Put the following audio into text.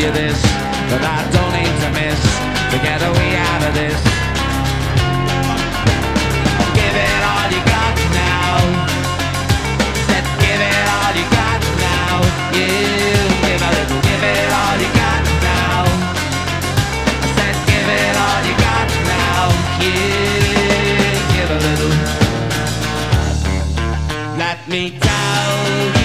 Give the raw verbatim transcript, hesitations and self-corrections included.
you this, but I don't need to miss to get a way out of this. Give it all you got now. Said give it all you got now. You give a little, give it all you got now. I said give it all you got now. You give a little. Let me down.